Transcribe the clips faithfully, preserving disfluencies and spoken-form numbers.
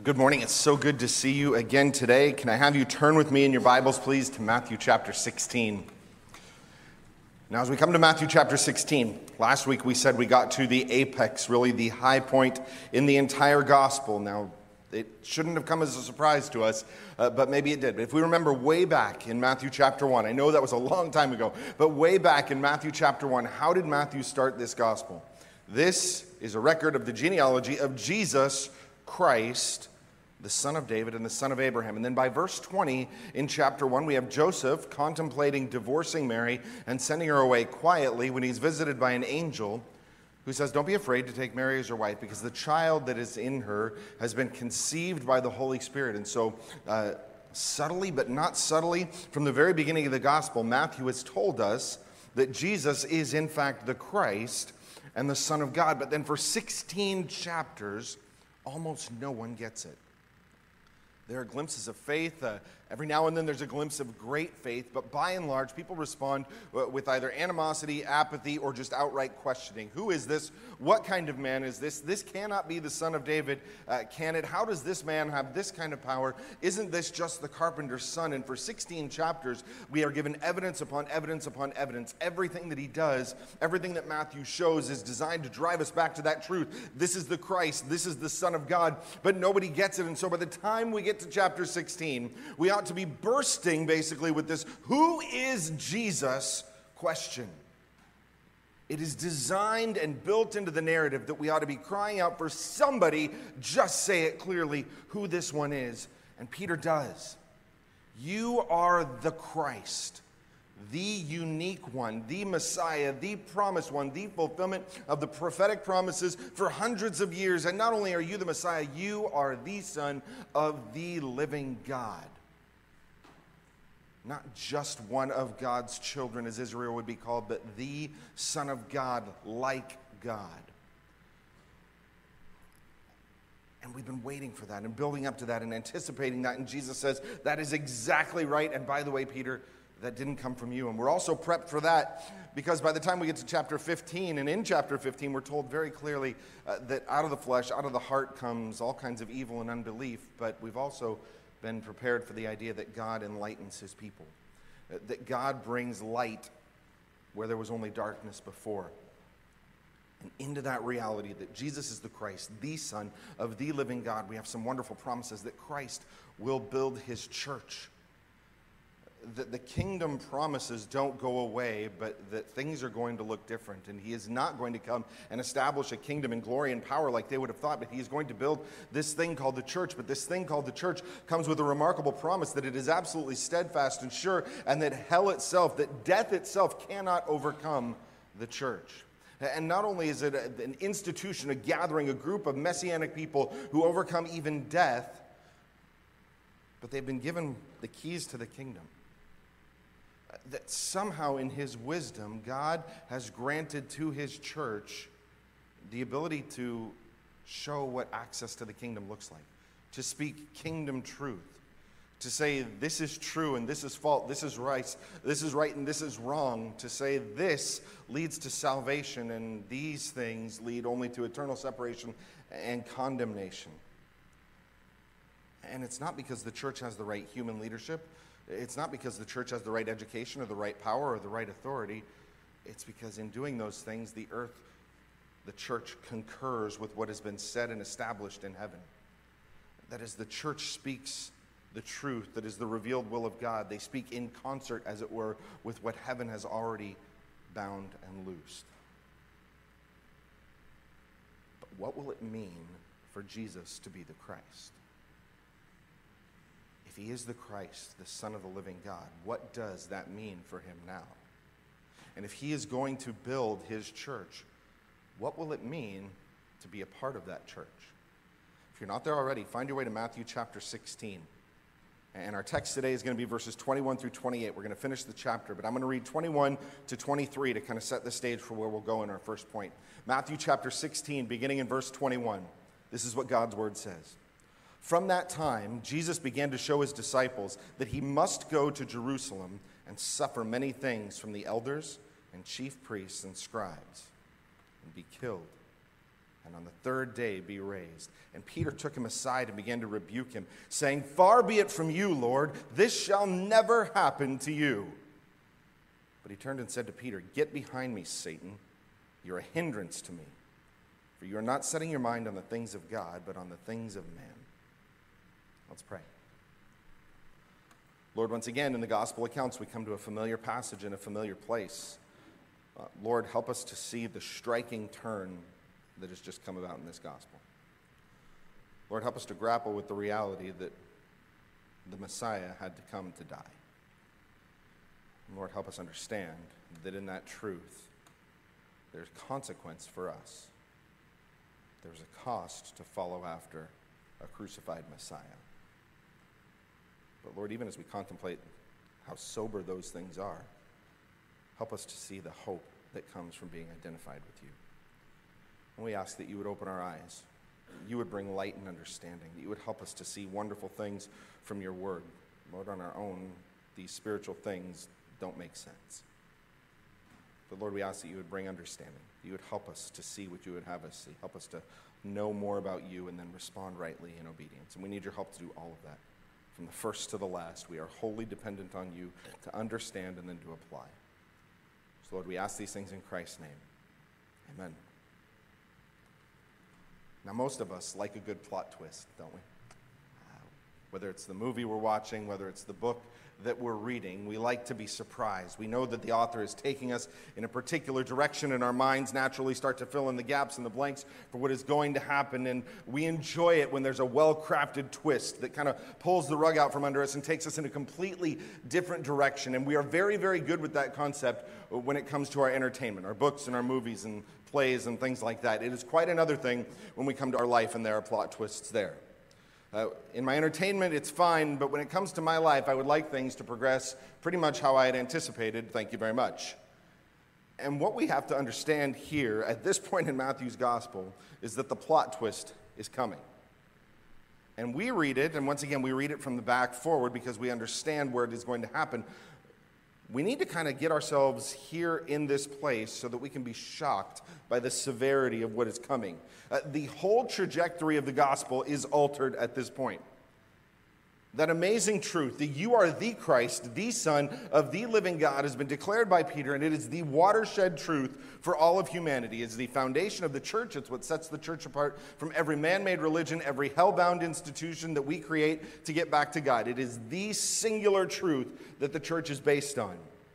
Good morning. It's so good to see you again today. Can I have you turn with me in your Bibles, please, to Matthew chapter sixteen. Now, as we come to Matthew chapter sixteen, last week we said we got to the apex, really the high point in the entire gospel. Now, it shouldn't have come as a surprise to us, uh, but maybe it did. But if we remember way back in Matthew chapter one, I know that was a long time ago, but way back in Matthew chapter one, how did Matthew start this gospel? This is a record of the genealogy of Jesus Christ, the son of David and the son of Abraham. And then by verse twenty in chapter one, we have Joseph contemplating divorcing Mary and sending her away quietly when he's visited by an angel who says, "Don't be afraid to take Mary as your wife, because the child that is in her has been conceived by the Holy Spirit." And so uh, subtly, but not subtly, from the very beginning of the gospel, Matthew has told us that Jesus is in fact the Christ and the Son of God. But then for sixteen chapters, almost no one gets it. There are glimpses of faith. Uh, every now and then there's a glimpse of great faith, but by and large, people respond uh, with either animosity, apathy, or just outright questioning. Who is this? What kind of man is this? This cannot be the son of David, uh, can it? How does this man have this kind of power? Isn't this just the carpenter's son? And for sixteen chapters, we are given evidence upon evidence upon evidence. Everything that he does, everything that Matthew shows is designed to drive us back to that truth. This is the Christ. This is the Son of God, but nobody gets it. And so by the time we get to chapter sixteen, we ought to be bursting basically with this "who is Jesus?" question. It is designed and built into the narrative that we ought to be crying out for somebody, just say it clearly, who this one is. And Peter does. You are the Christ, the unique one, the Messiah, the promised one, the fulfillment of the prophetic promises for hundreds of years. And not only are you the Messiah, you are the Son of the living God. Not just one of God's children, as Israel would be called, but the Son of God, like God. And we've been waiting for that and building up to that and anticipating that. And Jesus says, that is exactly right. And by the way, Peter, that didn't come from you. And we're also prepped for that because by the time we get to chapter fifteen, and in chapter fifteen, we're told very clearly uh, that out of the flesh, out of the heart comes all kinds of evil and unbelief. But we've also been prepared for the idea that God enlightens his people, uh, that God brings light where there was only darkness before. And into that reality that Jesus is the Christ, the Son of the living God, we have some wonderful promises that Christ will build his church. That the kingdom promises don't go away, but that things are going to look different. And he is not going to come and establish a kingdom in glory and power like they would have thought, but he is going to build this thing called the church. But this thing called the church comes with a remarkable promise that it is absolutely steadfast and sure, and that hell itself, that death itself cannot overcome the church. And not only is it an institution, a gathering, a group of messianic people who overcome even death, but they've been given the keys to the kingdom. That somehow in his wisdom, God has granted to his church the ability to show what access to the kingdom looks like, to speak kingdom truth, to say this is true and this is false, this is right, this is right and this is wrong, to say this leads to salvation and these things lead only to eternal separation and condemnation. And it's not because the church has the right human leadership. It's not because the church has the right education or the right power or the right authority. It's because in doing those things, the earth, the church concurs with what has been said and established in heaven. That is, the church speaks the truth that is the revealed will of God. They speak in concert, as it were, with what heaven has already bound and loosed. But what will it mean for Jesus to be the Christ? If he is the Christ, the Son of the living God, what does that mean for him now? And if he is going to build his church, what will it mean to be a part of that church? If you're not there already, find your way to Matthew chapter sixteen. And our text today is going to be verses twenty-one through twenty-eight. We're going to finish the chapter, but I'm going to read twenty-one to twenty-three to kind of set the stage for where we'll go in our first point. Matthew chapter sixteen, beginning in verse twenty-one. This is what God's word says. From that time, Jesus began to show his disciples that he must go to Jerusalem and suffer many things from the elders and chief priests and scribes and be killed and on the third day be raised. And Peter took him aside and began to rebuke him, saying, Far be it from you, Lord, this shall never happen to you. But he turned and said to Peter, Get behind me, Satan. You're a hindrance to me, for you are not setting your mind on the things of God, but on the things of man. Let's pray. Lord, once again, in the gospel accounts, we come to a familiar passage in a familiar place. Uh, Lord, help us to see the striking turn that has just come about in this gospel. Lord, help us to grapple with the reality that the Messiah had to come to die. And Lord, help us understand that in that truth, there's consequence for us. There's a cost to follow after a crucified Messiah. But Lord, even as we contemplate how sober those things are, help us to see the hope that comes from being identified with you. And we ask that you would open our eyes, you would bring light and understanding, that you would help us to see wonderful things from your word. Lord, on our own, these spiritual things don't make sense. But Lord, we ask that you would bring understanding, that you would help us to see what you would have us see, help us to know more about you and then respond rightly in obedience. And we need your help to do all of that. From the first to the last, we are wholly dependent on you to understand and then to apply. So Lord, we ask these things in Christ's name. Amen. Now, most of us like a good plot twist, don't we? Uh, whether it's the movie we're watching, whether it's the book that we're reading, we like to be surprised. We know that the author is taking us in a particular direction, and our minds naturally start to fill in the gaps and the blanks for what is going to happen, and we enjoy it when there's a well-crafted twist that kind of pulls the rug out from under us and takes us in a completely different direction, and we are very, very good with that concept when it comes to our entertainment, our books and our movies and plays and things like that. It is quite another thing when we come to our life and there are plot twists there. Uh, in my entertainment, it's fine, but when it comes to my life, I would like things to progress pretty much how I had anticipated. Thank you very much. And what we have to understand here at this point in Matthew's gospel is that the plot twist is coming. And we read it, and once again, we read it from the back forward because we understand where it is going to happen. We need to kind of get ourselves here in this place so that we can be shocked by the severity of what is coming. Uh, the whole trajectory of the gospel is altered at this point. That amazing truth that you are the Christ, the Son of the living God, has been declared by Peter, and it is the watershed truth for all of humanity. It's the foundation of the church. It's what sets the church apart from every man-made religion, every hell-bound institution that we create to get back to God. It is the singular truth that the church is based on.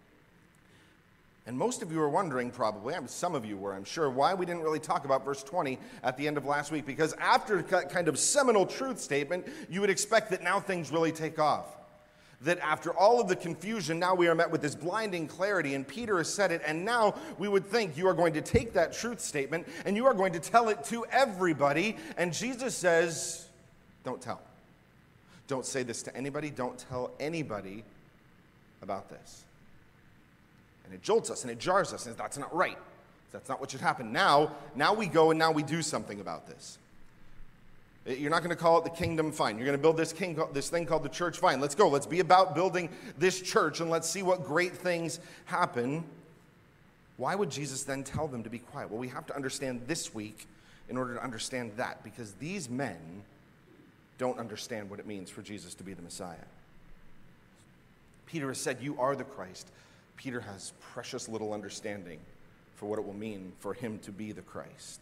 And most of you are wondering, probably, some of you were, I'm sure, why we didn't really talk about verse twenty at the end of last week. Because after that kind of seminal truth statement, you would expect that now things really take off. That after all of the confusion, now we are met with this blinding clarity, and Peter has said it, and now we would think you are going to take that truth statement and you are going to tell it to everybody. And Jesus says, don't tell. Don't say this to anybody. Don't tell anybody about this. And it jolts us and it jars us, and that's not right. That's not what should happen. Now, now we go and now we do something about this. You're not going to call it the kingdom, fine. You're going to build this, king, this thing called the church, fine. Let's go. Let's be about building this church, and let's see what great things happen. Why would Jesus then tell them to be quiet? Well, we have to understand this week in order to understand that, because these men don't understand what it means for Jesus to be the Messiah. Peter has said, you are the Christ. Peter has precious little understanding for what it will mean for him to be the Christ.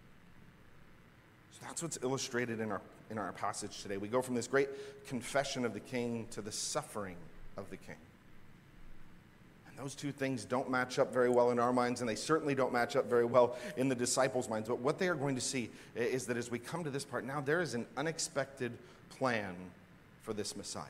So that's what's illustrated in our, in our passage today. We go from this great confession of the king to the suffering of the king. And those two things don't match up very well in our minds, and they certainly don't match up very well in the disciples' minds. But what they are going to see is that as we come to this part, now there is an unexpected plan for this Messiah.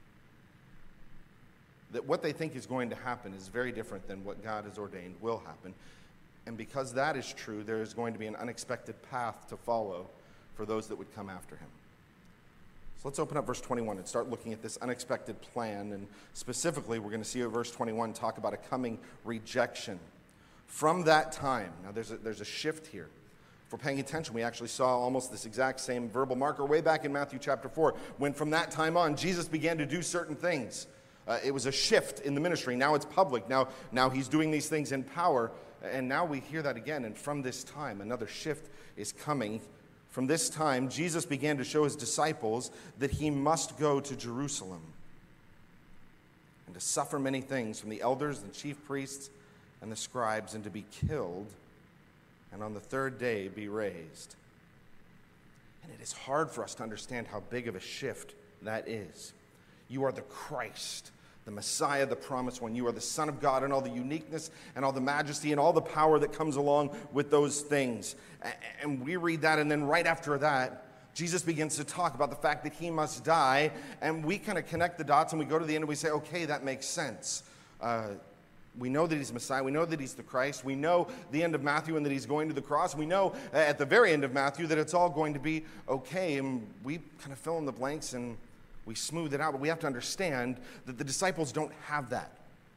That what they think is going to happen is very different than what God has ordained will happen. And because that is true, there is going to be an unexpected path to follow for those that would come after him. So let's open up verse twenty-one and start looking at this unexpected plan. And specifically, we're going to see in verse twenty-one talk about a coming rejection. From that time, now there's a, there's a shift here. If we're paying attention, we actually saw almost this exact same verbal marker way back in Matthew chapter four, when from that time on, Jesus began to do certain things. Uh, it was a shift in the ministry. Now it's public. Now, now he's doing these things in power. And now we hear that again, and from this time, another shift is coming. From this time, Jesus began to show his disciples that he must go to Jerusalem and to suffer many things from the elders and chief priests and the scribes, and to be killed, and on the third day be raised. And it is hard for us to understand how big of a shift that is. You are the Christ, the Messiah, the promised one. You are the Son of God, and all the uniqueness and all the majesty and all the power that comes along with those things. And we read that, and then right after that, Jesus begins to talk about the fact that he must die, and we kind of connect the dots, and we go to the end and we say, okay, that makes sense. Uh, we know that he's Messiah. We know that he's the Christ. We know the end of Matthew and that he's going to the cross. We know at the very end of Matthew that it's all going to be okay, and we kind of fill in the blanks and we smooth it out, but we have to understand that the disciples don't have that.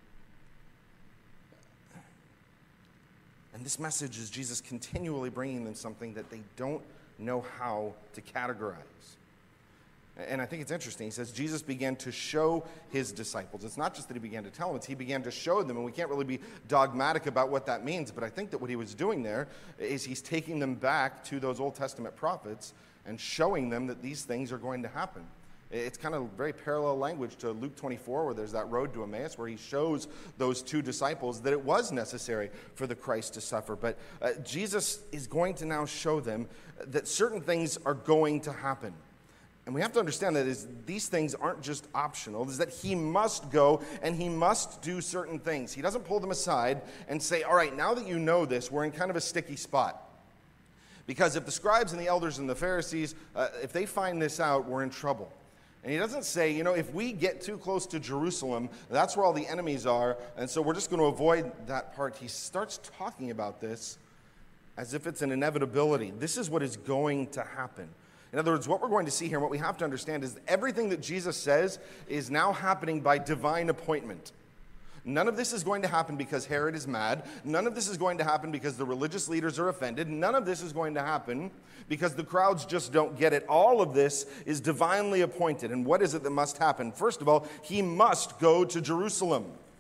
And this message is Jesus continually bringing them something that they don't know how to categorize. And I think it's interesting. He says Jesus began to show his disciples. It's not just that he began to tell them, it's he began to show them. And we can't really be dogmatic about what that means, but I think that what he was doing there is he's taking them back to those Old Testament prophets and showing them that these things are going to happen. It's kind of very parallel language to Luke twenty-four, where there's that road to Emmaus, where he shows those two disciples that it was necessary for the Christ to suffer. But uh, Jesus is going to now show them that certain things are going to happen. And we have to understand that is these things aren't just optional. Is that he must go and he must do certain things. He doesn't pull them aside and say, all right, now that you know this, we're in kind of a sticky spot. Because if the scribes and the elders and the Pharisees, uh, if they find this out, we're in trouble. And he doesn't say, you know, if we get too close to Jerusalem, that's where all the enemies are, and so we're just going to avoid that part. He starts talking about this as if it's an inevitability. This is what is going to happen. In other words, what we're going to see here, and what we have to understand, is everything that Jesus says is now happening by divine appointment. None of this is going to happen because Herod is mad. None of this is going to happen because the religious leaders are offended. None of this is going to happen because the crowds just don't get it. All of this is divinely appointed. And what is it that must happen? First of all, he must go to Jerusalem.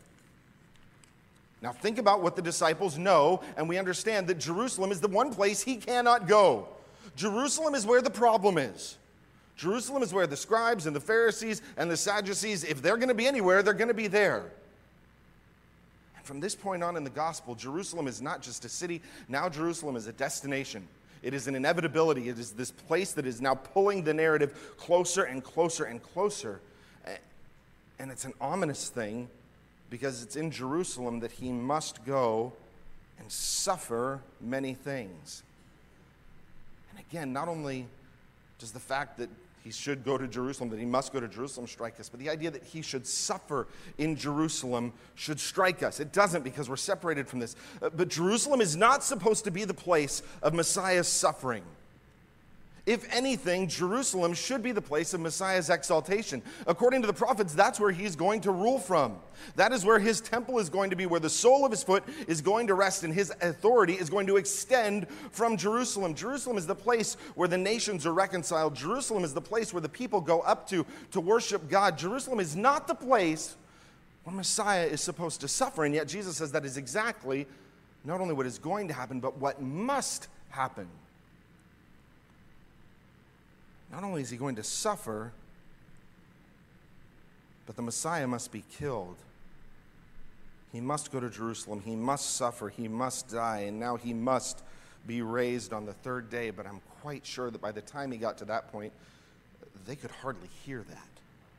Now think about what the disciples know, and we understand that Jerusalem is the one place he cannot go. Jerusalem is where the problem is. Jerusalem is where the scribes and the Pharisees and the Sadducees, if they're going to be anywhere, they're going to be there. And from this point on in the gospel, Jerusalem is not just a city. Now Jerusalem is a destination. It is an inevitability. It is this place that is now pulling the narrative closer and closer and closer. And it's an ominous thing because it's in Jerusalem that he must go and suffer many things. And again, not only does the fact that he should go to Jerusalem, that he must go to Jerusalem strike us, but the idea that he should suffer in Jerusalem should strike us. It doesn't, because we're separated from this. But Jerusalem is not supposed to be the place of Messiah's suffering. If anything, Jerusalem should be the place of Messiah's exaltation. According to the prophets, that's where he's going to rule from. That is where his temple is going to be, where the sole of his foot is going to rest, and his authority is going to extend from Jerusalem. Jerusalem is the place where the nations are reconciled. Jerusalem is the place where the people go up to to worship God. Jerusalem is not the place where Messiah is supposed to suffer, and yet Jesus says that is exactly not only what is going to happen, but what must happen. Not only is he going to suffer, but the Messiah must be killed. He must go to Jerusalem. He must suffer. He must die. And now he must be raised on the third day. But I'm quite sure that by the time he got to that point, they could hardly hear that.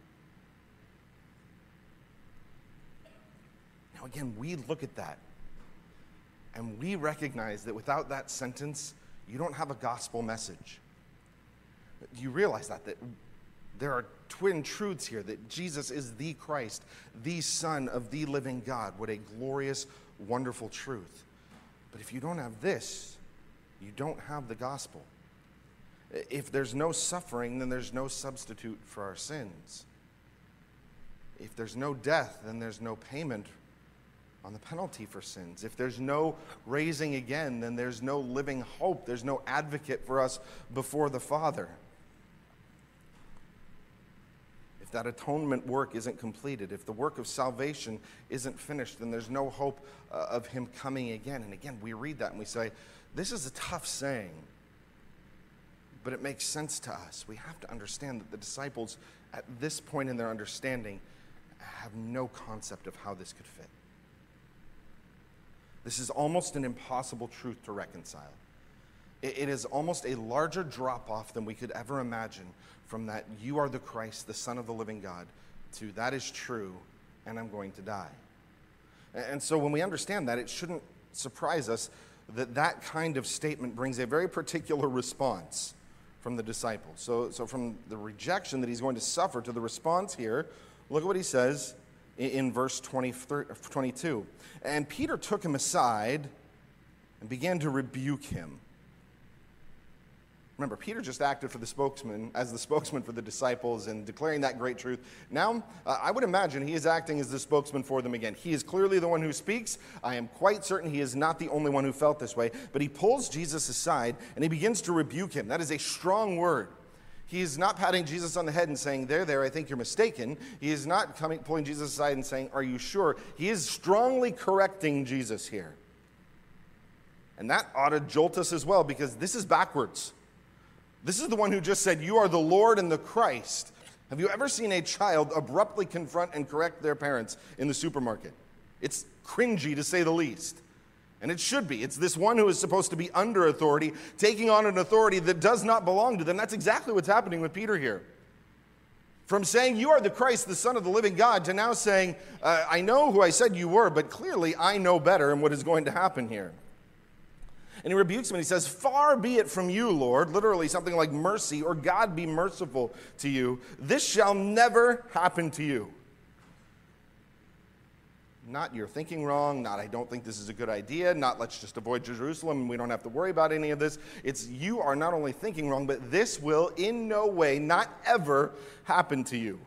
Now again, we look at that, and we recognize that without that sentence, you don't have a gospel message. Do you realize that? That there are twin truths here, that Jesus is the Christ, the Son of the living God. What a glorious, wonderful truth. But if you don't have this, you don't have the gospel. If there's no suffering, then there's no substitute for our sins. If there's no death, then there's no payment on the penalty for sins. If there's no raising again, then there's no living hope. There's no advocate for us before the Father. if that atonement work isn't completed, if the work of salvation isn't finished, then there's no hope uh, of him coming again. And again, we read that and we say, this is a tough saying, but it makes sense to us. We have to understand that the disciples, at this point in their understanding, have no concept of how this could fit. This is almost an impossible truth to reconcile. It is almost a larger drop-off than we could ever imagine from that you are the Christ, the Son of the living God, to that is true, and I'm going to die. And so when we understand that, it shouldn't surprise us that that kind of statement brings a very particular response from the disciples. So, so from the rejection that he's going to suffer to the response here, look at what he says in, in verse twenty, twenty-two. And Peter took him aside and began to rebuke him. Remember, Peter just acted for the spokesman, as the spokesman for the disciples and declaring that great truth. Now, uh, I would imagine he is acting as the spokesman for them again. He is clearly the one who speaks. I am quite certain he is not the only one who felt this way. But he pulls Jesus aside and he begins to rebuke him. That is a strong word. He is not patting Jesus on the head and saying, there, there, I think you're mistaken. He is not coming, pulling Jesus aside and saying, are you sure? He is strongly correcting Jesus here. And that ought to jolt us as well, because this is backwards. This is the one who just said, you are the Lord and the Christ. Have you ever seen a child abruptly confront and correct their parents in the supermarket? It's cringy, to say the least. And it should be. It's this one who is supposed to be under authority, taking on an authority that does not belong to them. That's exactly what's happening with Peter here. From saying, you are the Christ, the Son of the living God, to now saying, uh, I know who I said you were, but clearly I know better and what is going to happen here. And he rebukes him and he says, far be it from you, Lord, literally something like mercy, or God be merciful to you. This shall never happen to you. Not you're thinking wrong, not I don't think this is a good idea, not let's just avoid Jerusalem and we don't have to worry about any of this. It's you are not only thinking wrong, but this will in no way, not ever happen to you.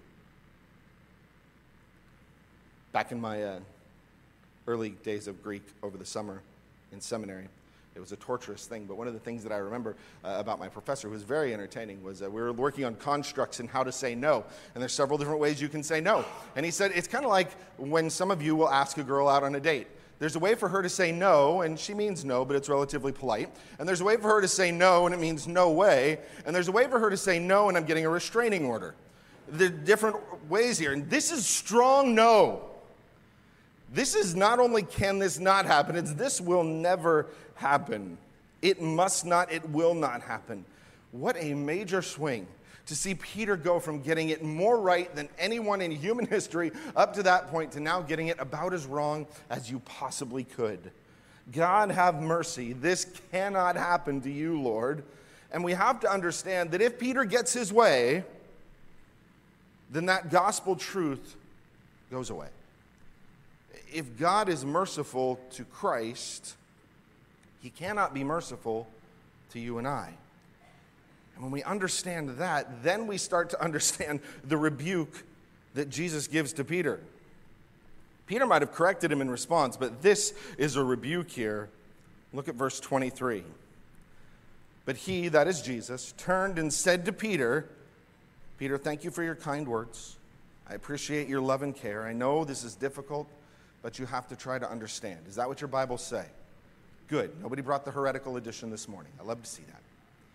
Back in my uh, early days of Greek over the summer in seminary, it was a torturous thing, but one of the things that I remember uh, about my professor, who was very entertaining, was uh, we were working on constructs and how to say no. And there's several different ways you can say no. And he said, it's kind of like when some of you will ask a girl out on a date. There's a way for her to say no, and she means no, but it's relatively polite. And there's a way for her to say no, and it means no way. And there's a way for her to say no, and I'm getting a restraining order. There are different ways here. And this is strong no. This is not only can this not happen, it's this will never happen. It must not, it will not happen. What a major swing to see Peter go from getting it more right than anyone in human history up to that point to now getting it about as wrong as you possibly could. God have mercy. This cannot happen to you, Lord. And we have to understand that if Peter gets his way, then that gospel truth goes away. If God is merciful to Christ, he cannot be merciful to you and I. And when we understand that, then we start to understand the rebuke that Jesus gives to Peter. Peter might have corrected him in response, but this is a rebuke here. Look at verse twenty-three. But he, that is Jesus, turned and said to Peter, Peter, thank you for your kind words. I appreciate your love and care. I know this is difficult, but you have to try to understand. Is that what your Bibles say? Good. Nobody brought the heretical edition this morning. I love to see that.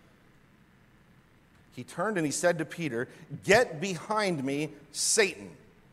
He turned and he said to Peter, get behind me, Satan.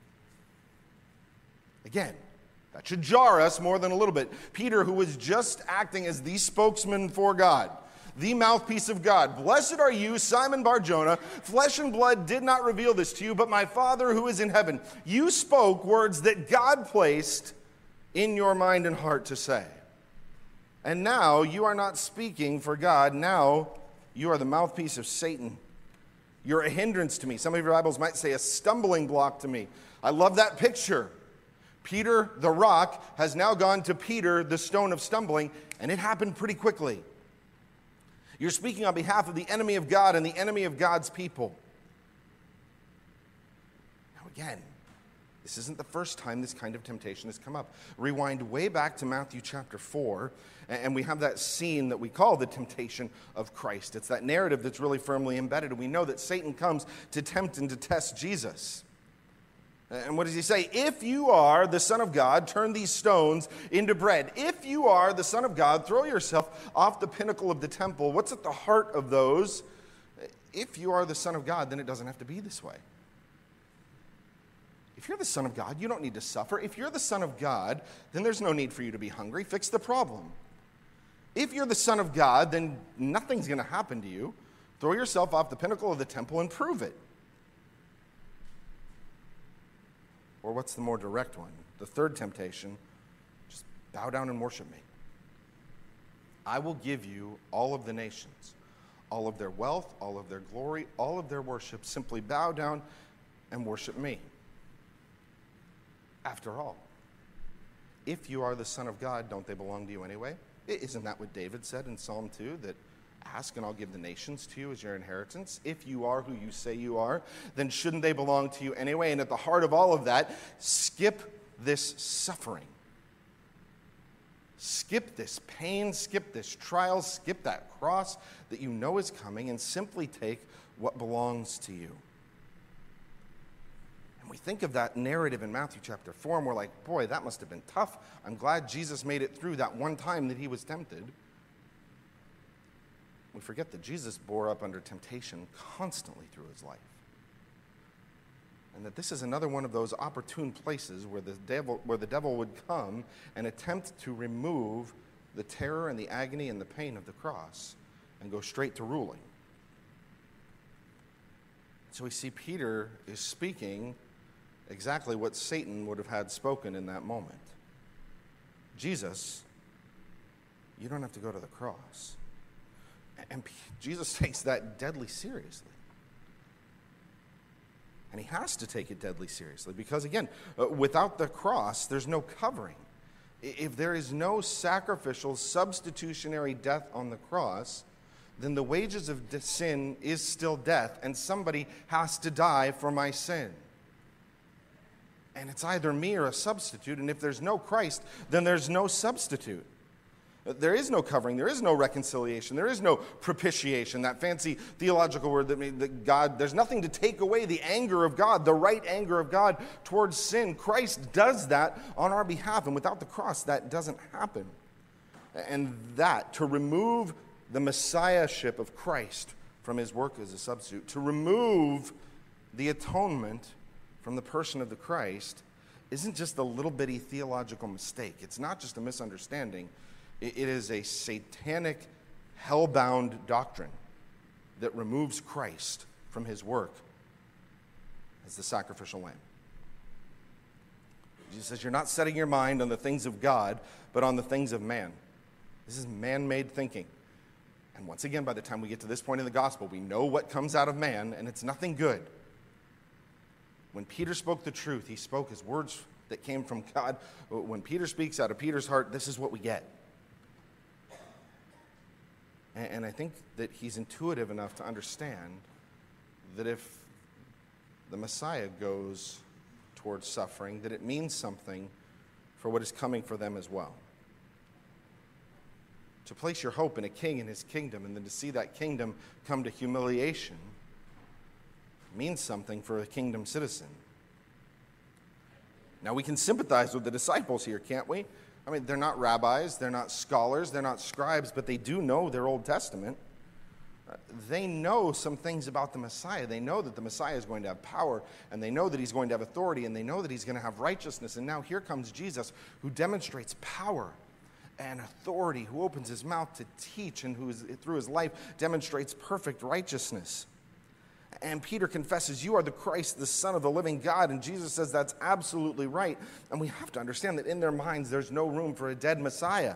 Again, that should jar us more than a little bit. Peter, who was just acting as the spokesman for God, the mouthpiece of God. Blessed are you, Simon Bar-Jonah. Flesh and blood did not reveal this to you, but my Father who is in heaven. You spoke words that God placed in your mind and heart to say. And now you are not speaking for God. Now you are the mouthpiece of Satan. You're a hindrance to me. Some of your Bibles might say a stumbling block to me. I love that picture. Peter, the rock, has now gone to Peter, the stone of stumbling, and it happened pretty quickly. You're speaking on behalf of the enemy of God and the enemy of God's people. Now again, This isn't the first time this kind of temptation has come up. Rewind way back to Matthew chapter four, and we have that scene that we call the temptation of Christ. It's that narrative that's really firmly embedded, and we know that Satan comes to tempt and to test Jesus. And what does he say? If you are the Son of God, turn these stones into bread. If you are the Son of God, throw yourself off the pinnacle of the temple. What's at the heart of those? If you are the Son of God, then it doesn't have to be this way. If you're the Son of God, you don't need to suffer. If you're the Son of God, then there's no need for you to be hungry. Fix the problem. If you're the Son of God, then nothing's going to happen to you. Throw yourself off the pinnacle of the temple and prove it. Or what's the more direct one? The third temptation, just bow down and worship me. I will give you all of the nations, all of their wealth, all of their glory, all of their worship. Simply bow down and worship me. After all, if you are the Son of God, don't they belong to you anyway? Isn't that what David said in Psalm two, that ask and I'll give the nations to you as your inheritance? If you are who you say you are, then shouldn't they belong to you anyway? And at the heart of all of that, skip this suffering. Skip this pain, skip this trial, skip that cross that you know is coming, and simply take what belongs to you. And we think of that narrative in Matthew chapter four, and we're like, boy, that must have been tough. I'm glad Jesus made it through that one time that he was tempted. We forget that Jesus bore up under temptation constantly through his life. And that this is another one of those opportune places where the devil, where the devil would come and attempt to remove the terror and the agony and the pain of the cross and go straight to ruling. So we see Peter is speaking exactly what Satan would have had spoken in that moment. Jesus, you don't have to go to the cross. And Jesus takes that deadly seriously. And he has to take it deadly seriously because, again, without the cross, there's no covering. If there is no sacrificial, substitutionary death on the cross, then the wages of sin is still death, and somebody has to die for my sin. And it's either me or a substitute, and if there's no Christ, then there's no substitute. There is no covering, there is no reconciliation, there is no propitiation, that fancy theological word that, made, that God, there's nothing to take away the anger of God, the right anger of God towards sin. Christ does that on our behalf, and without the cross, that doesn't happen. And that, to remove the messiahship of Christ from his work as a substitute, to remove the atonement from the person of the Christ, isn't just a little bitty theological mistake. It's not just a misunderstanding. It is a satanic, hell-bound doctrine that removes Christ from his work as the sacrificial lamb. Jesus says, you're not setting your mind on the things of God, but on the things of man. This is man-made thinking. And once again, by the time we get to this point in the gospel, we know what comes out of man, and it's nothing good. When Peter spoke the truth, he spoke his words that came from God. When Peter speaks out of Peter's heart, this is what we get. And I think that he's intuitive enough to understand that if the Messiah goes towards suffering, that it means something for what is coming for them as well. To place your hope in a king and his kingdom, and then to see that kingdom come to humiliation, means something for a kingdom citizen. Now, we can sympathize with the disciples here, can't we? I mean, they're not rabbis, they're not scholars, they're not scribes, but they do know their Old Testament. Uh, they know some things about the Messiah. They know that the Messiah is going to have power, and they know that he's going to have authority, and they know that he's going to have righteousness. And now here comes Jesus, who demonstrates power and authority, who opens his mouth to teach, and who is, through his life demonstrates perfect righteousness. And Peter confesses, you are the Christ, the Son of the living God. And Jesus says that's absolutely right. And we have to understand that in their minds, there's no room for a dead Messiah.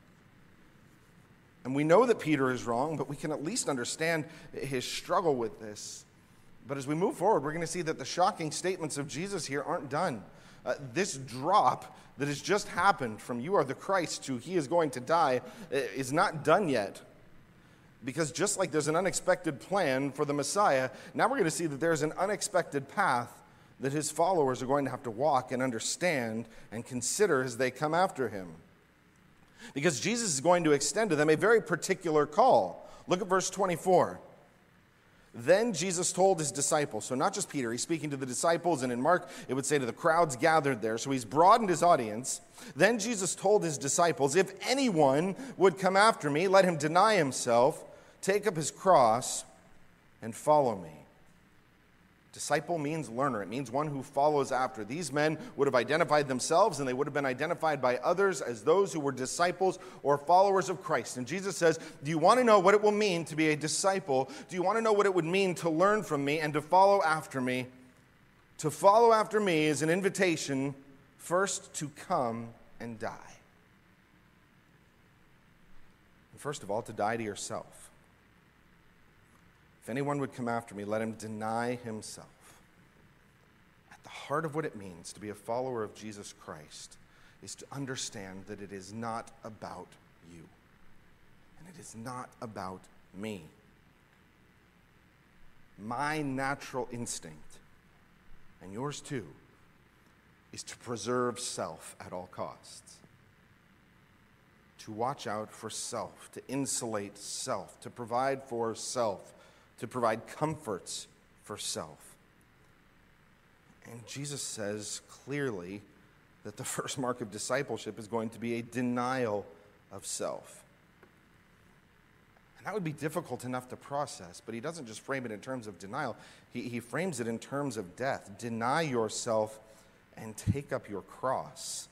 And we know that Peter is wrong, but we can at least understand his struggle with this. But as we move forward, we're going to see that the shocking statements of Jesus here aren't done. Uh, this drop that has just happened from you are the Christ to he is going to die is not done yet. Because just like there's an unexpected plan for the Messiah, now we're going to see that there's an unexpected path that his followers are going to have to walk and understand and consider as they come after him. Because Jesus is going to extend to them a very particular call. Look at verse twenty-four. Then Jesus told his disciples, so not just Peter, he's speaking to the disciples, and in Mark it would say to the crowds gathered there, so he's broadened his audience. Then Jesus told his disciples, if anyone would come after me, let him deny himself, take up his cross, and follow me. Disciple means learner. It means one who follows after. These men would have identified themselves, and they would have been identified by others as those who were disciples or followers of Christ. And Jesus says, do you want to know what it will mean to be a disciple? Do you want to know what it would mean to learn from me and to follow after me? To follow after me is an invitation first to come and die. And first of all, to die to yourself. If anyone would come after me, let him deny himself. At the heart of what it means to be a follower of Jesus Christ is to understand that it is not about you. And it is not about me. My natural instinct, and yours too, is to preserve self at all costs. To watch out for self, to insulate self, to provide for self, to provide comforts for self. And Jesus says clearly that the first mark of discipleship is going to be a denial of self. And that would be difficult enough to process, but he doesn't just frame it in terms of denial. He, he frames it in terms of death. Deny yourself and take up your cross.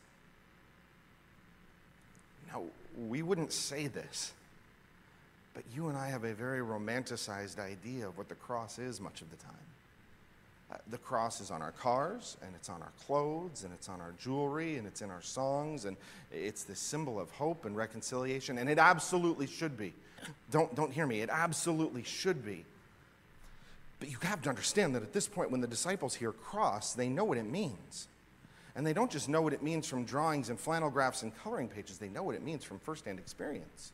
Now, we wouldn't say this, but you and I have a very romanticized idea of what the cross is much of the time. Uh, the cross is on our cars, and it's on our clothes, and it's on our jewelry, and it's in our songs, and it's the symbol of hope and reconciliation, and it absolutely should be. Don't, don't hear me. It absolutely should be. But you have to understand that at this point, when the disciples hear cross, they know what it means. And they don't just know what it means from drawings and flannel graphs and coloring pages. They know what it means from firsthand experience.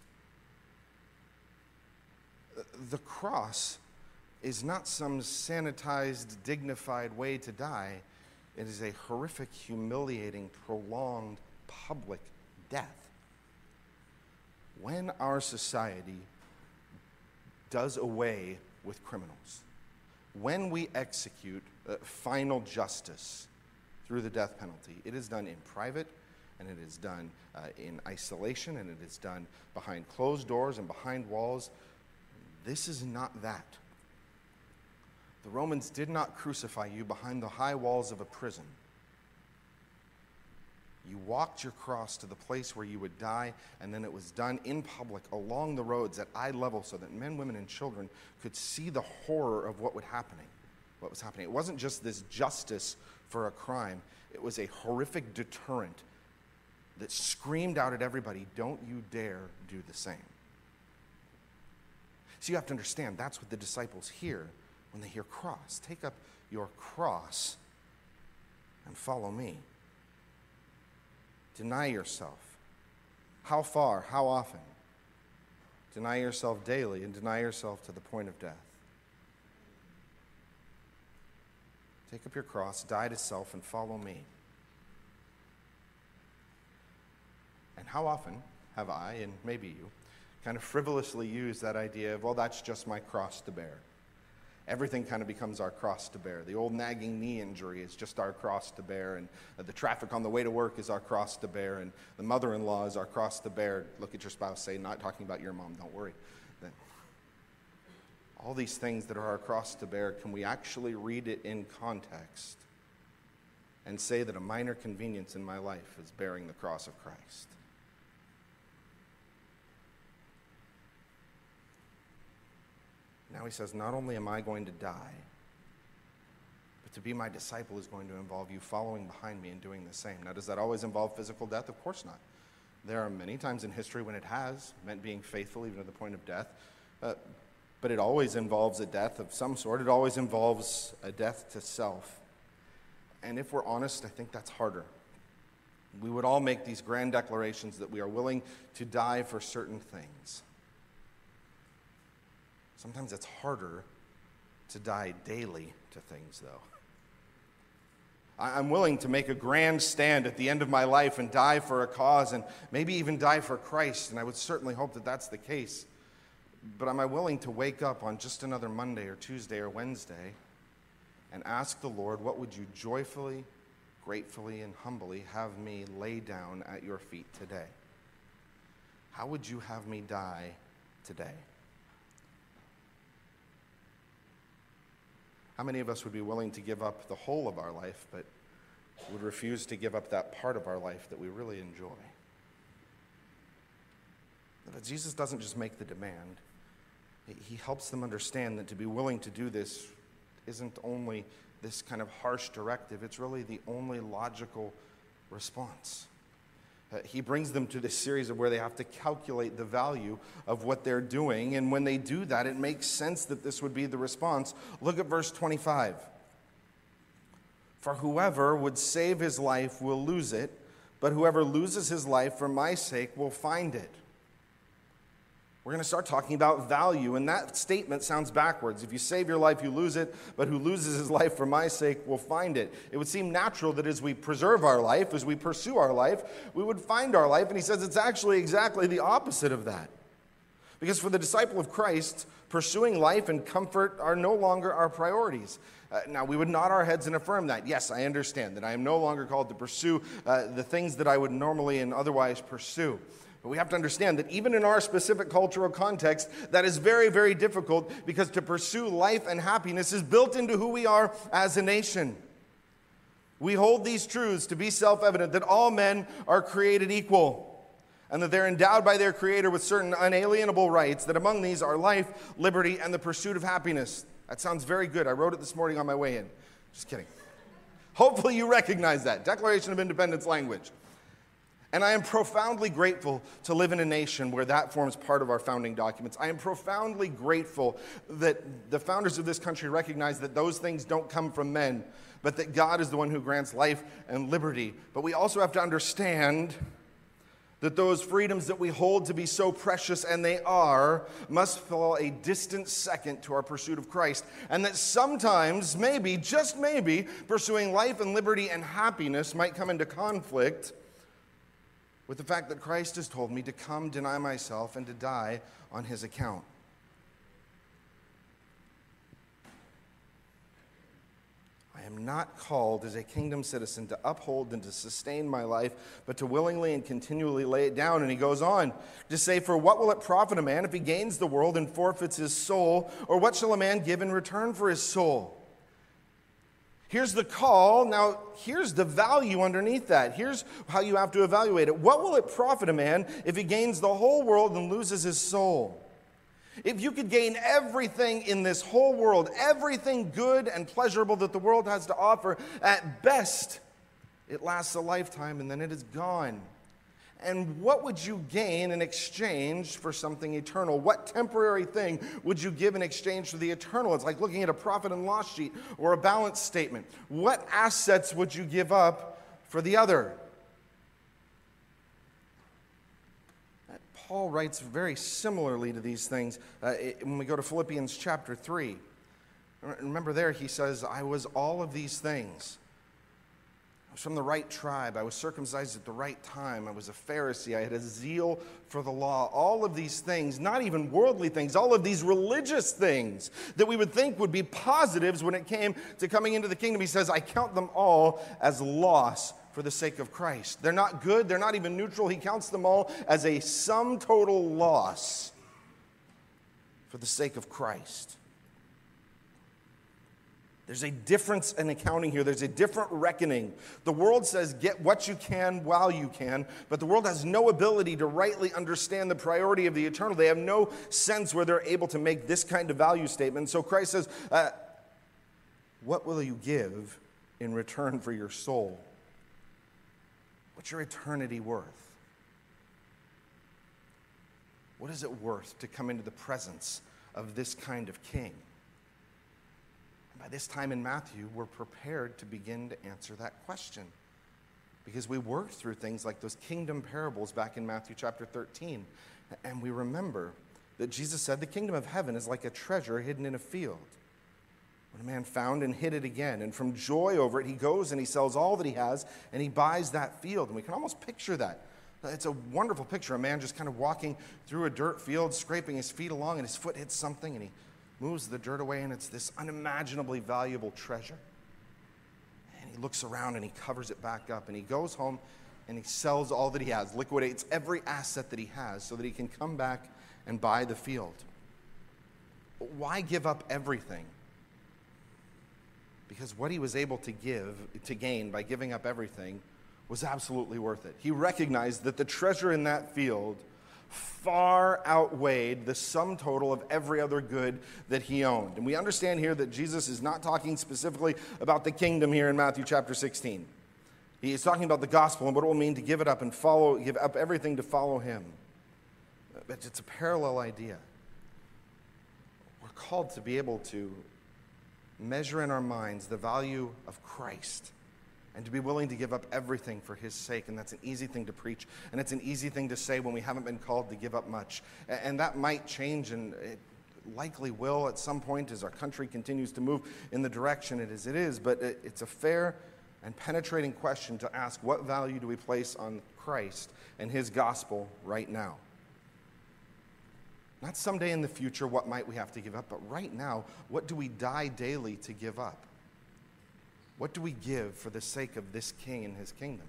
The cross is not some sanitized, dignified way to die. It is a horrific, humiliating, prolonged, public death. When our society does away with criminals, when we execute uh, final justice through the death penalty, it is done in private, and it is done uh, in isolation, and it is done behind closed doors and behind walls. This is not that. The Romans did not crucify you behind the high walls of a prison. You walked your cross to the place where you would die, and then it was done in public along the roads at eye level so that men, women, and children could see the horror of what was happening. What was happening. It wasn't just this justice for a crime. It was a horrific deterrent that screamed out at everybody, don't you dare do the same. So you have to understand, that's what the disciples hear when they hear cross. Take up your cross and follow me. Deny yourself. How far? How often? Deny yourself daily and deny yourself to the point of death. Take up your cross, die to self, and follow me. And how often have I, and maybe you, kind of frivolously used that idea of, well, that's just my cross to bear. Everything kind of becomes our cross to bear. The old nagging knee injury is just our cross to bear, and the traffic on the way to work is our cross to bear, and the mother-in-law is our cross to bear. Look at your spouse, say, not talking about your mom, don't worry. Then, all these things that are our cross to bear, can we actually read it in context and say that a minor convenience in my life is bearing the cross of Christ? Now he says, not only am I going to die, but to be my disciple is going to involve you following behind me and doing the same. Now, does that always involve physical death? Of course not. There are many times in history when it has meant being faithful even to the point of death, uh, but it always involves a death of some sort. It always involves a death to self. And if we're honest, I think that's harder. We would all make these grand declarations that we are willing to die for certain things. Sometimes it's harder to die daily to things, though. I'm willing to make a grand stand at the end of my life and die for a cause and maybe even die for Christ, and I would certainly hope that that's the case. But am I willing to wake up on just another Monday or Tuesday or Wednesday and ask the Lord, what would you joyfully, gratefully, and humbly have me lay down at your feet today? How would you have me die today? How many of us would be willing to give up the whole of our life, but would refuse to give up that part of our life that we really enjoy? But Jesus doesn't just make the demand. He helps them understand that to be willing to do this isn't only this kind of harsh directive, it's really the only logical response. Uh, he brings them to this series of where they have to calculate the value of what they're doing, and when they do that, it makes sense that this would be the response. Look at verse twenty-five. For whoever would save his life will lose it, but whoever loses his life for my sake will find it. We're going to start talking about value, and that statement sounds backwards. If you save your life, you lose it, but who loses his life for my sake will find it. It would seem natural that as we preserve our life, as we pursue our life, we would find our life, and he says it's actually exactly the opposite of that. Because for the disciple of Christ, pursuing life and comfort are no longer our priorities. Uh, now, we would nod our heads and affirm that. Yes, I understand that I am no longer called to pursue uh, the things that I would normally and otherwise pursue. But we have to understand that even in our specific cultural context, that is very, very difficult, because to pursue life and happiness is built into who we are as a nation. We hold these truths to be self-evident, that all men are created equal, and that they're endowed by their Creator with certain unalienable rights, that among these are life, liberty, and the pursuit of happiness. That sounds very good. I wrote it this morning on my way in. Just kidding. Hopefully you recognize that. Declaration of Independence language. And I am profoundly grateful to live in a nation where that forms part of our founding documents. I am profoundly grateful that the founders of this country recognize that those things don't come from men, but that God is the one who grants life and liberty. But we also have to understand that those freedoms that we hold to be so precious, and they are, must fall a distant second to our pursuit of Christ. And that sometimes, maybe, just maybe, pursuing life and liberty and happiness might come into conflict with the fact that Christ has told me to come, deny myself, and to die on his account. I am not called as a kingdom citizen to uphold and to sustain my life, but to willingly and continually lay it down. And he goes on to say, for what will it profit a man if he gains the world and forfeits his soul? Or what shall a man give in return for his soul? Here's the call. Now, here's the value underneath that. Here's how you have to evaluate it. What will it profit a man if he gains the whole world and loses his soul? If you could gain everything in this whole world, everything good and pleasurable that the world has to offer, at best, it lasts a lifetime and then it is gone. And what would you gain in exchange for something eternal? What temporary thing would you give in exchange for the eternal? It's like looking at a profit and loss sheet or a balance statement. What assets would you give up for the other? Paul writes very similarly to these things uh, when we go to Philippians chapter three. Remember there he says, I was all of these things. I was from the right tribe. I was circumcised at the right time. I was a Pharisee. I had a zeal for the law. All of these things, not even worldly things, all of these religious things that we would think would be positives when it came to coming into the kingdom. He says, I count them all as loss for the sake of Christ. They're not good. They're not even neutral. He counts them all as a sum total loss for the sake of Christ. There's a difference in accounting here. There's a different reckoning. The world says get what you can while you can, but the world has no ability to rightly understand the priority of the eternal. They have no sense where they're able to make this kind of value statement. So Christ says, uh, what will you give in return for your soul? What's your eternity worth? What is it worth to come into the presence of this kind of king? By this time in Matthew, we're prepared to begin to answer that question, because we worked through things like those kingdom parables back in Matthew chapter thirteen, and we remember that Jesus said the kingdom of heaven is like a treasure hidden in a field. When a man found and hid it again, and from joy over it, he goes and he sells all that he has, and he buys that field. And we can almost picture that. It's a wonderful picture. A man just kind of walking through a dirt field, scraping his feet along, and his foot hits something, and he moves the dirt away, and it's this unimaginably valuable treasure. And he looks around, and he covers it back up, and he goes home, and he sells all that he has, liquidates every asset that he has so that he can come back and buy the field. But why give up everything? Because what he was able to give, to gain by giving up everything was absolutely worth it. He recognized that the treasure in that field far outweighed the sum total of every other good that he owned. And we understand here that Jesus is not talking specifically about the kingdom here in Matthew chapter sixteen. He is talking about the gospel and what it will mean to give it up and follow, give up everything to follow him. But it's a parallel idea. We're called to be able to measure in our minds the value of Christ and to be willing to give up everything for his sake. And that's an easy thing to preach, and it's an easy thing to say when we haven't been called to give up much. And that might change, and it likely will at some point as our country continues to move in the direction it is. It is, but it's a fair and penetrating question to ask, what value do we place on Christ and his gospel right now? Not someday in the future, what might we have to give up, but right now, what do we die daily to give up? What do we give for the sake of this king and his kingdom?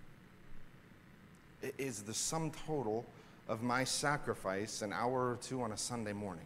It is the sum total of my sacrifice an hour or two on a Sunday morning.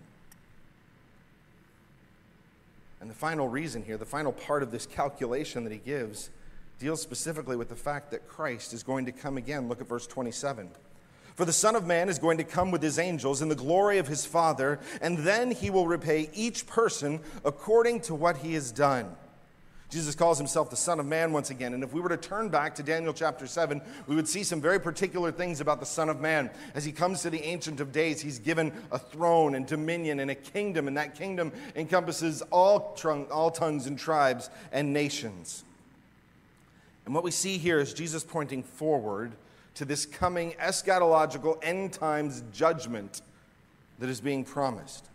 And the final reason here, the final part of this calculation that he gives, deals specifically with the fact that Christ is going to come again. Look at verse twenty-seven. For the Son of Man is going to come with his angels in the glory of his Father, and then he will repay each person according to what he has done. Jesus calls himself the Son of Man once again. And if we were to turn back to Daniel chapter seven, we would see some very particular things about the Son of Man. As he comes to the Ancient of Days, he's given a throne and dominion and a kingdom, and that kingdom encompasses all, trunk, all tongues and tribes and nations. And what we see here is Jesus pointing forward to this coming eschatological end times judgment that is being promised.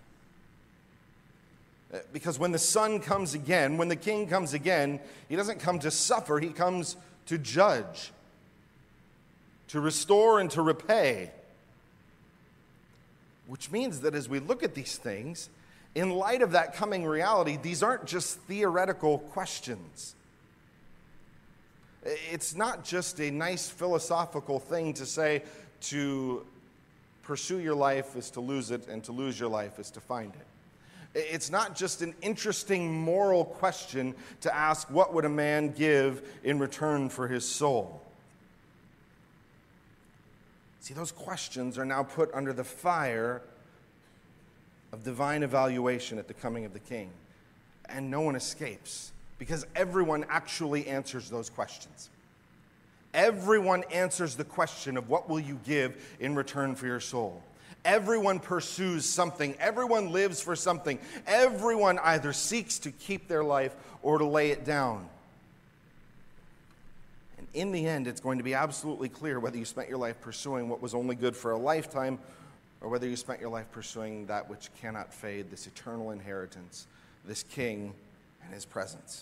Because when the Son comes again, when the King comes again, he doesn't come to suffer, he comes to judge, to restore and to repay. Which means that as we look at these things, in light of that coming reality, these aren't just theoretical questions. It's not just a nice philosophical thing to say to pursue your life is to lose it, and to lose your life is to find it. It's not just an interesting moral question to ask, what would a man give in return for his soul? See, those questions are now put under the fire of divine evaluation at the coming of the King. And no one escapes, because everyone actually answers those questions. Everyone answers the question of what will you give in return for your soul. Everyone pursues something. Everyone lives for something. Everyone either seeks to keep their life or to lay it down. And in the end, it's going to be absolutely clear whether you spent your life pursuing what was only good for a lifetime, or whether you spent your life pursuing that which cannot fade, this eternal inheritance, this King and his presence.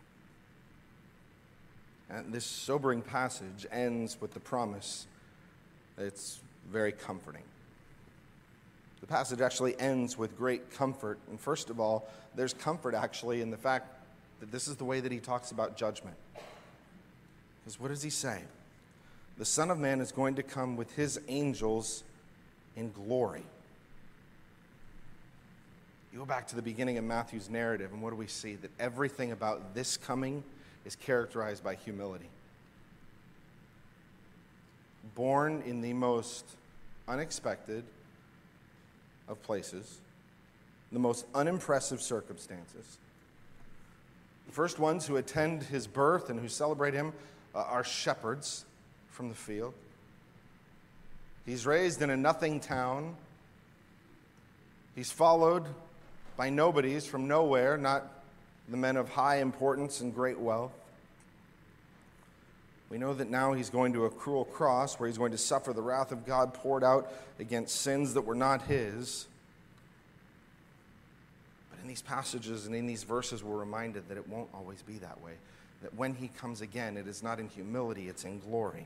And this sobering passage ends with the promise that it's very comforting. The passage actually ends with great comfort. And first of all, there's comfort actually in the fact that this is the way that he talks about judgment. Because what does he say? The Son of Man is going to come with his angels in glory. You go back to the beginning of Matthew's narrative, and what do we see? That everything about this coming is characterized by humility. Born in the most unexpected of places, the most unimpressive circumstances. The first ones who attend his birth and who celebrate him uh, are shepherds from the field. He's raised in a nothing town. He's followed by nobodies from nowhere, not the men of high importance and great wealth. We know that now he's going to a cruel cross where he's going to suffer the wrath of God poured out against sins that were not his. But In these passages and in these verses, we're reminded that it won't always be that way. That when he comes again, it is not in humility, it's in glory.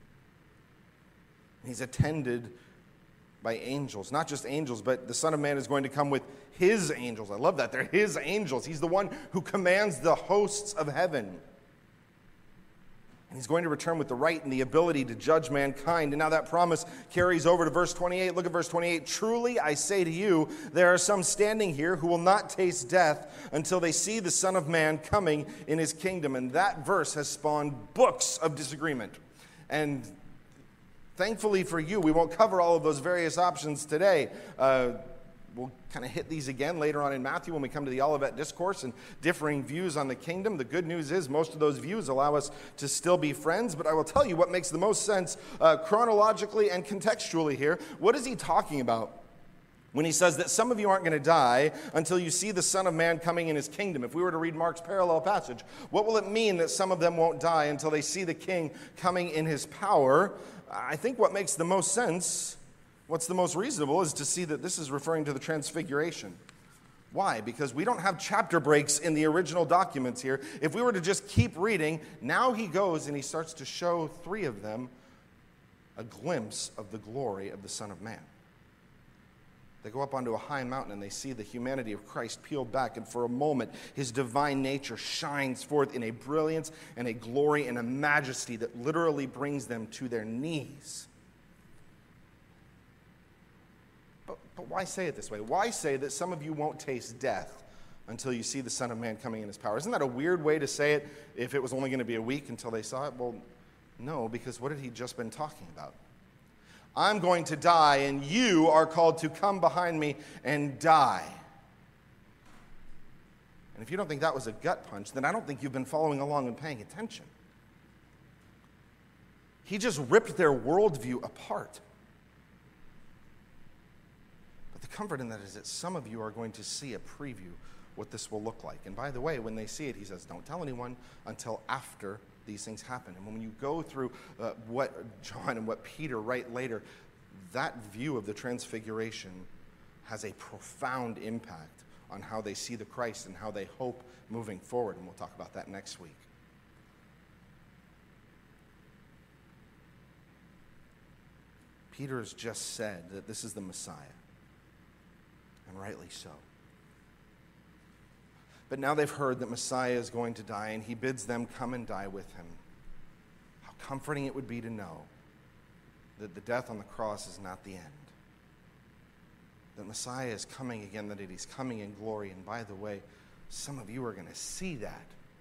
He's attended by angels. Not just angels, but the Son of Man is going to come with his angels. I love that. They're his angels. He's the one who commands the hosts of heaven. And he's going to return with the right and the ability to judge mankind. And now that promise carries over to verse twenty-eight. Look at verse twenty-eight. Truly I say to you, there are some standing here who will not taste death until they see the Son of Man coming in his kingdom. And that verse has spawned books of disagreement. And thankfully for you, we won't cover all of those various options today. Uh, We'll kind of hit these again later on in Matthew when we come to the Olivet Discourse and differing views on the kingdom. The good news is most of those views allow us to still be friends, but I will tell you what makes the most sense uh, chronologically and contextually here. What is he talking about when he says that some of you aren't going to die until you see the Son of Man coming in his kingdom? If we were to read Mark's parallel passage, what will it mean that some of them won't die until they see the King coming in his power? I think what makes the most sense, what's the most reasonable, is to see that this is referring to the transfiguration. Why? Because we don't have chapter breaks in the original documents here. If we were to just keep reading, now he goes and he starts to show three of them a glimpse of the glory of the Son of Man. They go up onto a high mountain and they see the humanity of Christ peeled back, and for a moment his divine nature shines forth in a brilliance and a glory and a majesty that literally brings them to their knees. But, but why say it this way? Why say that some of you won't taste death until you see the Son of Man coming in his power? Isn't that a weird way to say it if it was only going to be a week until they saw it? Well, no, because what had he just been talking about? I'm going to die, and you are called to come behind me and die. And if you don't think that was a gut punch, then I don't think you've been following along and paying attention. He just ripped their worldview apart. But the comfort in that is that some of you are going to see a preview what this will look like. And by the way, when they see it, he says, don't tell anyone until after these things happen. And when you go through uh, what John and what Peter write later, that view of the transfiguration has a profound impact on how they see the Christ and how they hope moving forward. And we'll talk about that next week. Peter has just said that this is the Messiah, and rightly so. But now they've heard that Messiah is going to die, and he bids them come and die with him. How comforting it would be to know that the death on the cross is not the end. That Messiah is coming again, that he's coming in glory. And by the way, some of you are going to see that.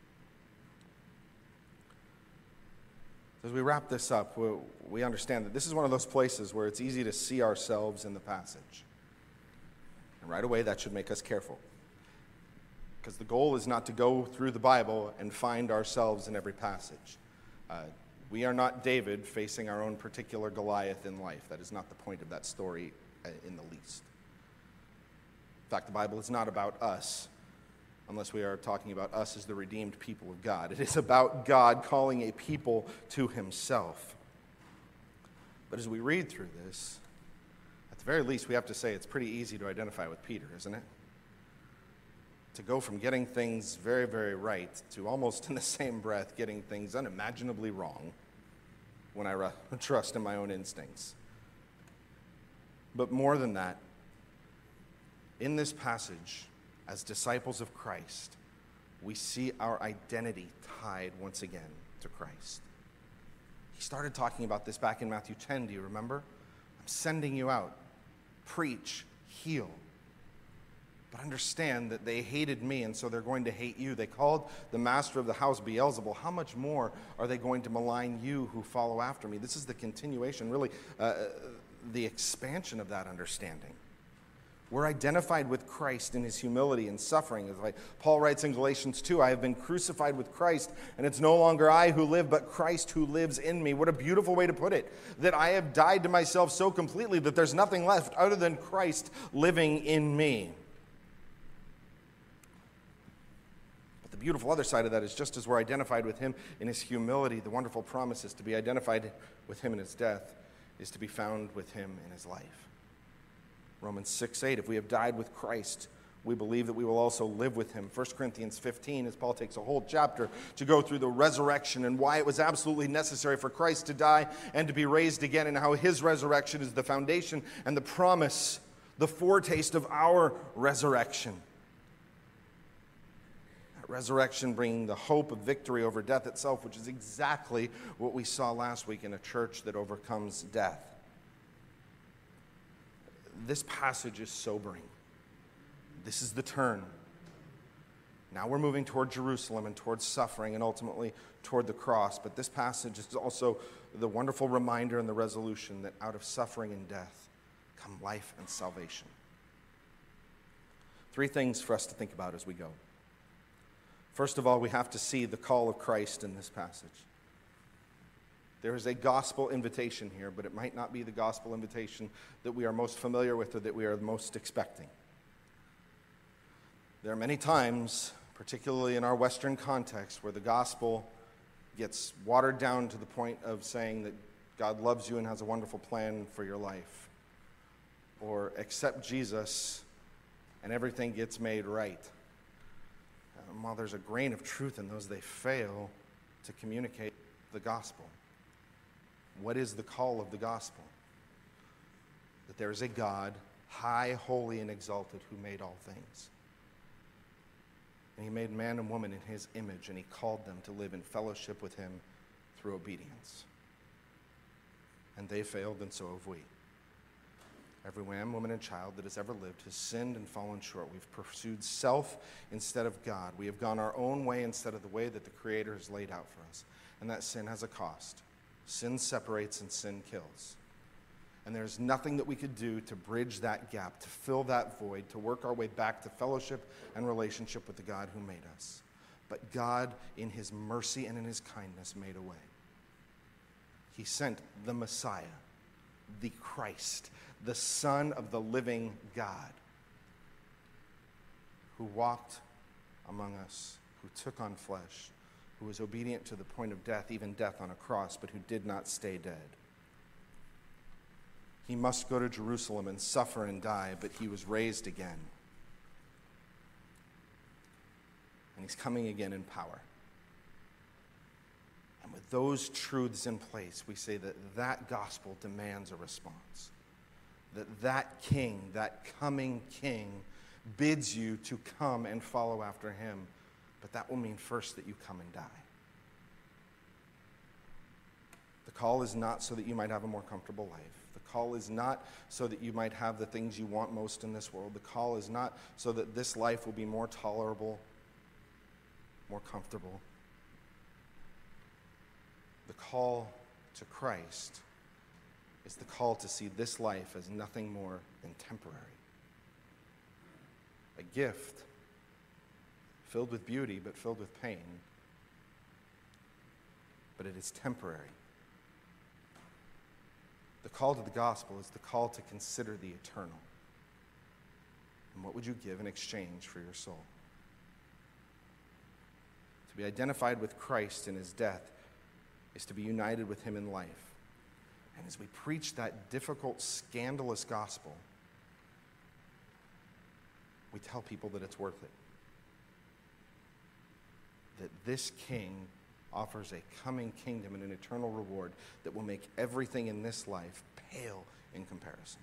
As we wrap this up, we understand that this is one of those places where it's easy to see ourselves in the passage. And right away, that should make us careful. Because the goal is not to go through the Bible and find ourselves in every passage. Uh, we are not David facing our own particular Goliath in life. That is not the point of that story uh, in the least. In fact, the Bible is not about us, unless we are talking about us as the redeemed people of God. It is about God calling a people to himself. But as we read through this, at the very least, we have to say it's pretty easy to identify with Peter, isn't it? To go from getting things very, very right to almost in the same breath getting things unimaginably wrong when I re- trust in my own instincts. But more than that, in this passage, as disciples of Christ, we see our identity tied once again to Christ. He started talking about this back in Matthew ten, do you remember? I'm sending you out. Preach, heal. But understand that they hated me, and so they're going to hate you. They called the master of the house Beelzebul. How much more are they going to malign you who follow after me? This is the continuation, really, uh, the expansion of that understanding. We're identified with Christ in his humility and suffering. As like Paul writes in Galatians two, I have been crucified with Christ, and it's no longer I who live, but Christ who lives in me. What a beautiful way to put it. That I have died to myself so completely that there's nothing left other than Christ living in me. The beautiful other side of that is just as we're identified with him in his humility, the wonderful promise is to be identified with him in his death is to be found with him in his life. Romans six eight, if we have died with Christ, we believe that we will also live with him. First Corinthians fifteen, as Paul takes a whole chapter to go through the resurrection and why it was absolutely necessary for Christ to die and to be raised again, and how his resurrection is the foundation and the promise, the foretaste of our resurrection. That resurrection bringing the hope of victory over death itself, which is exactly what we saw last week in a church that overcomes death. This passage is sobering. This is the turn. Now we're moving toward Jerusalem and towards suffering and ultimately toward the cross. But this passage is also the wonderful reminder and the resolution that out of suffering and death come life and salvation. Three things for us to think about as we go. First of all, we have to see the call of Christ in this passage. There is a gospel invitation here, but it might not be the gospel invitation that we are most familiar with or that we are most expecting. There are many times, particularly in our Western context, where the gospel gets watered down to the point of saying that God loves you and has a wonderful plan for your life. Or accept Jesus and everything gets made right. And while there's a grain of truth in those, they fail to communicate the gospel. What is the call of the gospel? That there is a God, high, holy, and exalted, who made all things. And he made man and woman in his image, and he called them to live in fellowship with him through obedience. And they failed, and so have we. Every man, woman, and child that has ever lived has sinned and fallen short. We've pursued self instead of God. We have gone our own way instead of the way that the Creator has laid out for us. And that sin has a cost. Sin separates and sin kills. And there's nothing that we could do to bridge that gap, to fill that void, to work our way back to fellowship and relationship with the God who made us. But God, in his mercy and in his kindness, made a way. He sent the Messiah, the Christ, the Son of the living God, who walked among us, who took on flesh, who was obedient to the point of death, even death on a cross, but who did not stay dead. He must go to Jerusalem and suffer and die, but he was raised again. And he's coming again in power. And with those truths in place, we say that that gospel demands a response. That that king, that coming king, bids you to come and follow after him. But that will mean first that you come and die. The call is not so that you might have a more comfortable life. The call is not so that you might have the things you want most in this world. The call is not so that this life will be more tolerable, more comfortable. The call to Christ is the call to see this life as nothing more than temporary. A gift filled with beauty, but filled with pain. But it is temporary. The call to the gospel is the call to consider the eternal. And what would you give in exchange for your soul? To be identified with Christ in his death is to be united with him in life. And as we preach that difficult, scandalous gospel, we tell people that it's worth it. That this king offers a coming kingdom and an eternal reward that will make everything in this life pale in comparison.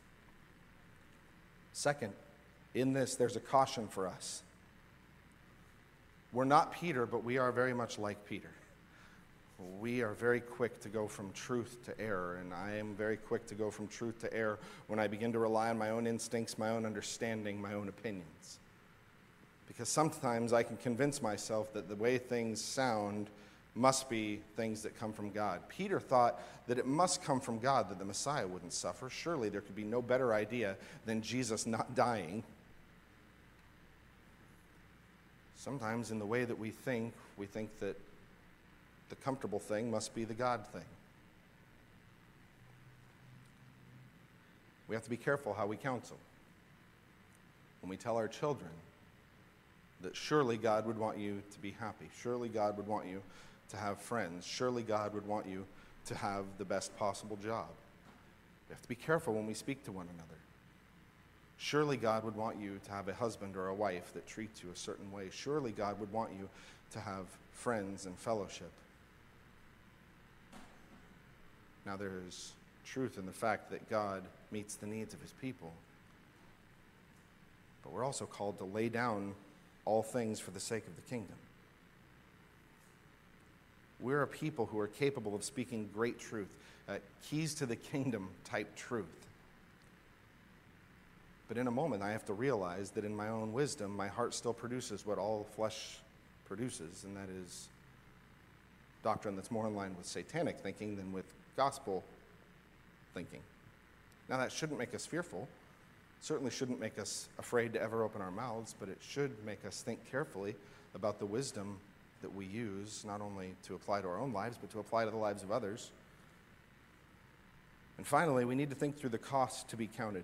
Second, in this, there's a caution for us. We're not Peter, but we are very much like Peter. We are very quick to go from truth to error, and I am very quick to go from truth to error when I begin to rely on my own instincts, my own understanding, my own opinions. Because sometimes I can convince myself that the way things sound must be things that come from God. Peter thought that it must come from God that the Messiah wouldn't suffer. Surely there could be no better idea than Jesus not dying. Sometimes in the way that we think, we think that the comfortable thing must be the God thing. We have to be careful how we counsel. When we tell our children that surely God would want you to be happy, surely God would want you to have friends, surely God would want you to have the best possible job. We have to be careful when we speak to one another. Surely God would want you to have a husband or a wife that treats you a certain way. Surely God would want you to have friends and fellowship. Now there is truth in the fact that God meets the needs of his people. But we're also called to lay down all things for the sake of the kingdom. We're a people who are capable of speaking great truth, uh, keys to the kingdom type truth. But in a moment, I have to realize that in my own wisdom, my heart still produces what all flesh produces, and that is doctrine that's more in line with satanic thinking than with gospel thinking. Now, that shouldn't make us fearful. It certainly shouldn't make us afraid to ever open our mouths, but it should make us think carefully about the wisdom that we use, not only to apply to our own lives, but to apply to the lives of others. And finally, we need to think through the cost to be counted.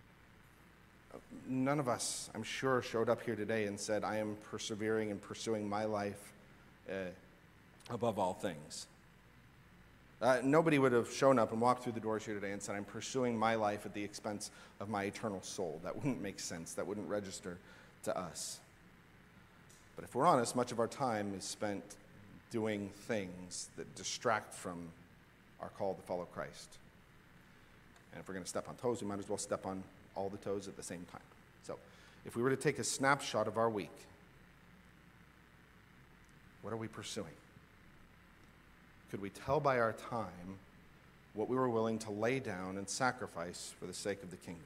None of us, I'm sure, showed up here today and said, I am persevering and pursuing my life uh, above all things. Uh, nobody would have shown up and walked through the doors here today and said, I'm pursuing my life at the expense of my eternal soul. That wouldn't make sense. That wouldn't register to us. But if we're honest, much of our time is spent doing things that distract from our call to follow Christ. And if we're going to step on toes, we might as well step on all the toes at the same time. So, if we were to take a snapshot of our week, what are we pursuing? Could we tell by our time what we were willing to lay down and sacrifice for the sake of the kingdom?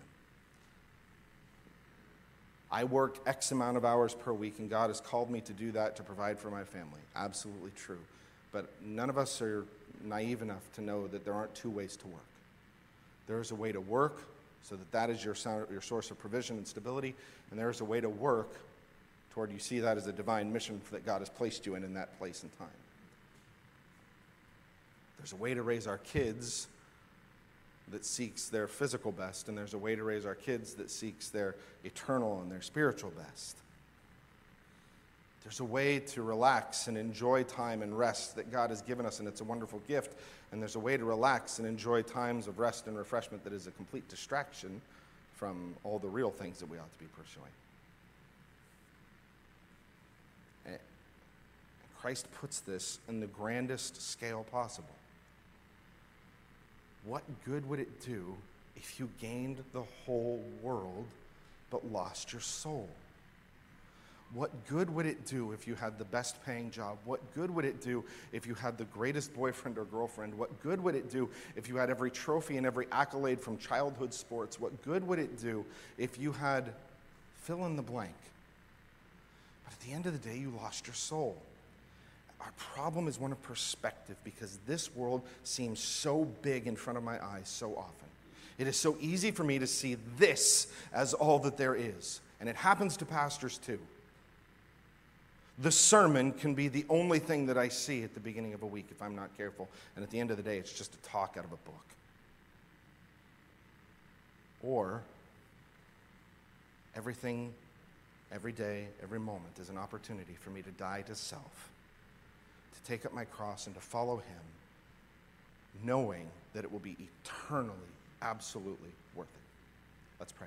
I work X amount of hours per week, and God has called me to do that to provide for my family. Absolutely true. But none of us are naive enough to know that there aren't two ways to work. There is a way to work so that that is your, your source of provision and stability, and there is a way to work toward you see that as a divine mission that God has placed you in in that place and time. There's a way to raise our kids that seeks their physical best, and there's a way to raise our kids that seeks their eternal and their spiritual best. There's a way to relax and enjoy time and rest that God has given us, and it's a wonderful gift. And there's a way to relax and enjoy times of rest and refreshment that is a complete distraction from all the real things that we ought to be pursuing. And Christ puts this in the grandest scale possible. What good would it do if you gained the whole world but lost your soul? What good would it do if you had the best paying job? What good would it do if you had the greatest boyfriend or girlfriend? What good would it do if you had every trophy and every accolade from childhood sports? What good would it do if you had fill in the blank? But at the end of the day, you lost your soul. Our problem is one of perspective, because this world seems so big in front of my eyes so often. It is so easy for me to see this as all that there is. And it happens to pastors too. The sermon can be the only thing that I see at the beginning of a week if I'm not careful. And at the end of the day, it's just a talk out of a book. Or everything, every day, every moment is an opportunity for me to die to self, to take up my cross and to follow him, knowing that it will be eternally, absolutely worth it. Let's pray.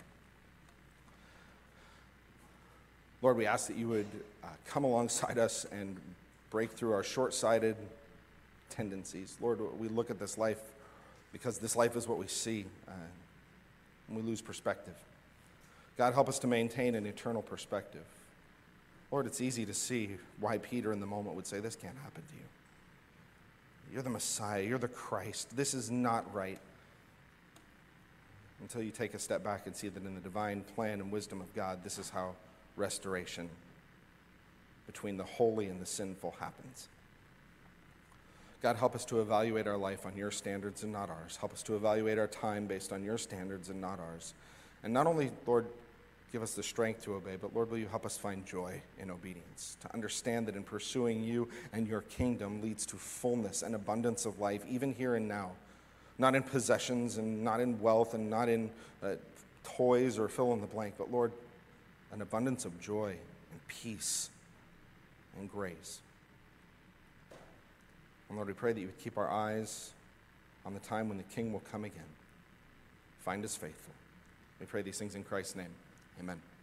Lord, we ask that you would uh, come alongside us and break through our short-sighted tendencies. Lord, we look at this life because this life is what we see, uh, and we lose perspective. God, help us to maintain an eternal perspective. Lord, it's easy to see why Peter in the moment would say, this can't happen to you. You're the Messiah. You're the Christ. This is not right. Until you take a step back and see that in the divine plan and wisdom of God, this is how restoration between the holy and the sinful happens. God, help us to evaluate our life on your standards and not ours. Help us to evaluate our time based on your standards and not ours. And not only, Lord, give us the strength to obey, but Lord, will you help us find joy in obedience, to understand that in pursuing you and your kingdom leads to fullness and abundance of life, even here and now. Not in possessions and not in wealth and not in uh, toys or fill in the blank, but Lord, an abundance of joy and peace and grace. And Lord, we pray that you would keep our eyes on the time when the King will come again. Find us faithful. We pray these things in Christ's name. Amen.